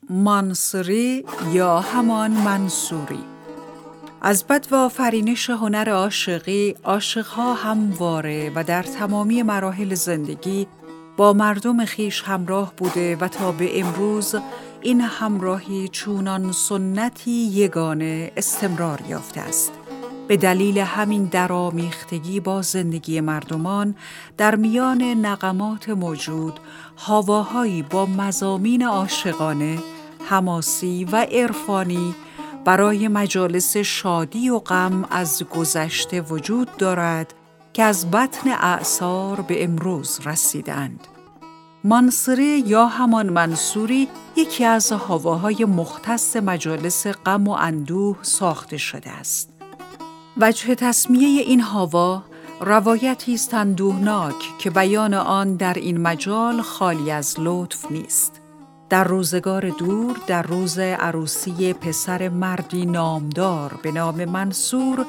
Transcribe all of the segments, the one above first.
مانصری یا همان منصوری. از بدو آفرینش هنر عاشقی، عاشقها همواره و در تمامی مراحل زندگی با مردم خویش همراه بوده و تا به امروز این همراهی چونان سنتی یگانه استمرار یافته است. به دلیل همین درآمیختگی با زندگی مردمان در میان نغمات موجود، هاواهایی با مضامین عاشقانه، حماسی و عرفانی برای مجالس شادی و غم از گذشته وجود دارد که از بطن اعصار به امروز رسیدند. مانصری یا همان منصوری یکی از هاواهای مختص مجالس غم و اندوه ساخته شده است. وجه تسمیه این هاوا روایتی است اندوهناک که بیان آن در این مجال خالی از لطف نیست. در روزگار دور، در روز عروسی پسر مردی نامدار به نام منصور،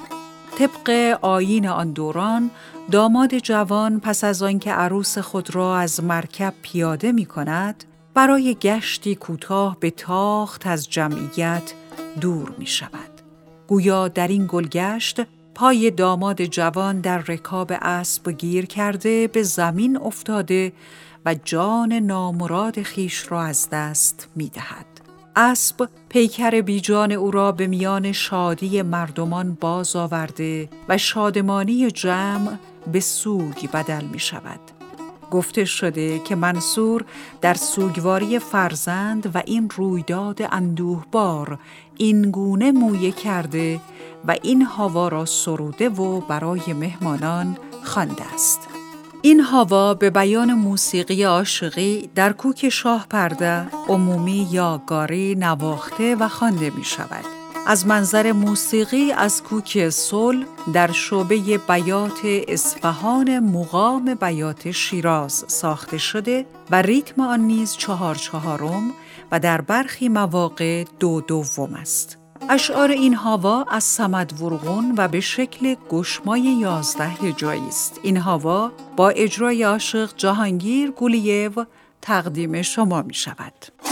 طبق آیین آن دوران، داماد جوان پس از آنکه عروس خود را از مرکب پیاده می کند، برای گشتی کوتاه به تاخت از جمعیت دور می شود. گویا در این گلگشت پای داماد جوان در رکاب اسب گیر کرده به زمین افتاده و جان نامراد خیش را از دست می دهد. اسب پیکر بیجان او را به میان شادی مردمان باز آورده و شادمانی جمع به سوگ بدل می شود. گفته شده که منصور در سوگواری فرزند و این رویداد اندوهبار این گونه مویه کرده و این هاوا را سروده و برای مهمانان خوانده است. این هاوا به بیان موسیقی عاشقی در کوک شاه پرده عمومی یا گاری نواخته و خوانده می شود. از منظر موسیقی از کوک صلح در شعبه بیات اصفهان مقام بیات شیراز ساخته شده و ریتم آن نیز 4/4 و در برخی مواقع 2/2 است. اشعار این هاوا از صمد ورغون و به شکل گشمای 11 هجایی است. این هاوا با اجرای عاشق جهانگیر گولییو تقدیم شما می شود.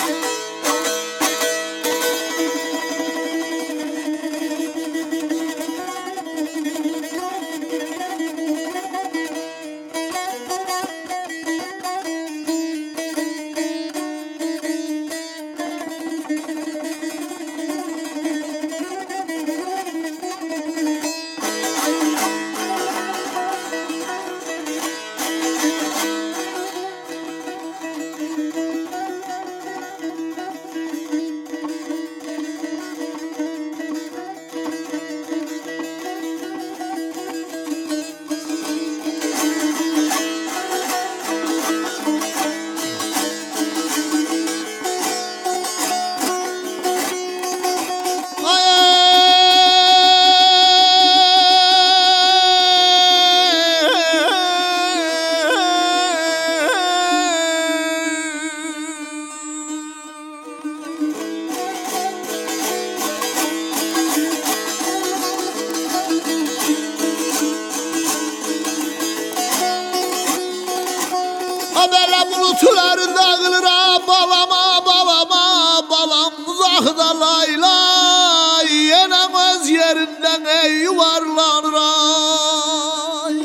Belə bulutların dağılıram, balama, balama, balam uzaqda laylay, yenə öz yerindən ey yuvarlanır ay.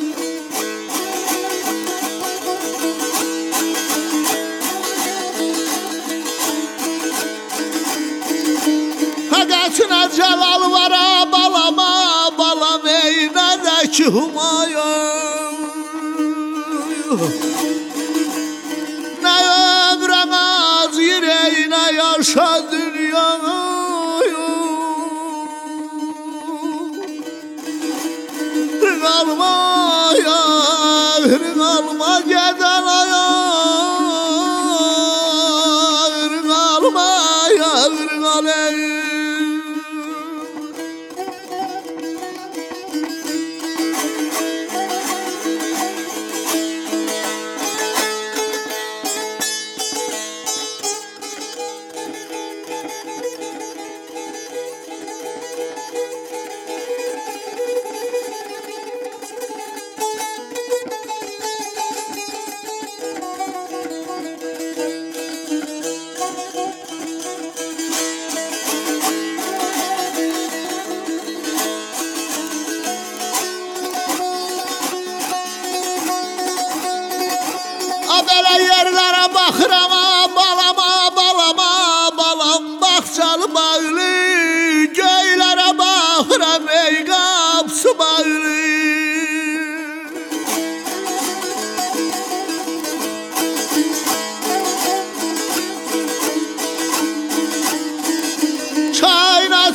Həqiqətinə cəlal var, balama, balam ey nədə ki Humayun. Ne ömremez yüreğine yaşa dünyayı, kalma ya, kalma geden ayar, kalma ya, kalma.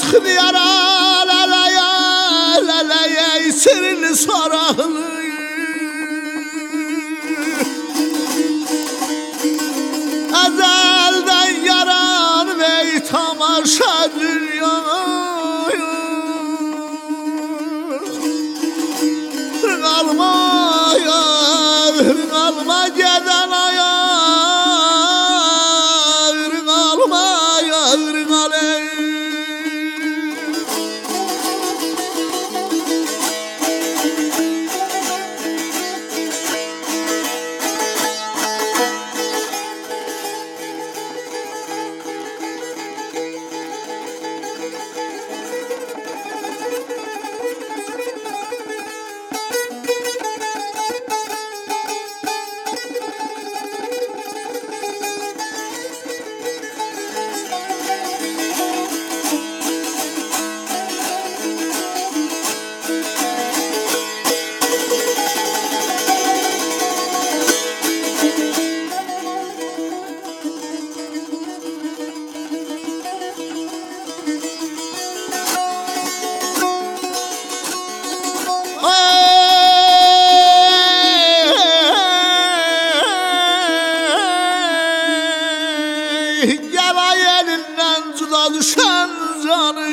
xiyara lələyə, lələyə sirli saraqlı Əzəldən yaran vey tamaşa dünya Qalma gedən ayar Qalma ayar qaley Yala elinden cüda düşen canım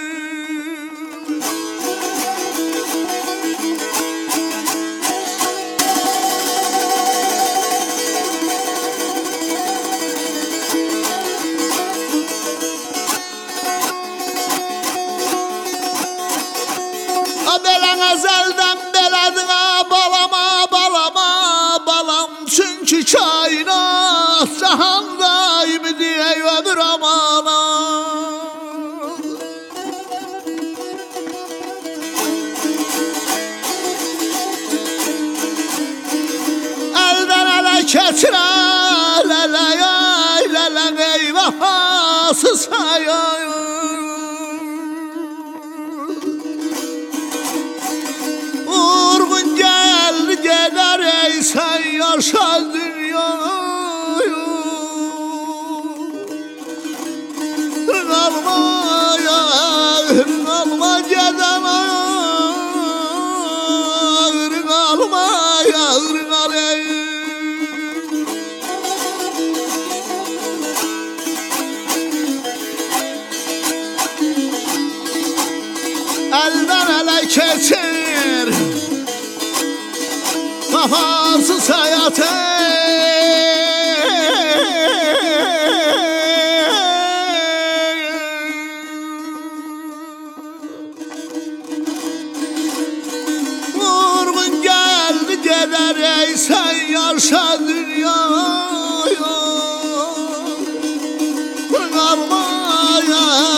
Belən əzəldən belədir balama, balama, balam Çünki kainat cahanda diye ömür amana Elden ele keçirə lələyə, lələn ey vəfasız hayay Urgun geldi gider ey sen yaşa dünya Qalma ayar, qalma gedən ayar Qalma ayar qaley Elden ele keçir Vəfasız həyatı Vurgun geldi gider ey sen yaşa dünya Qalma ayar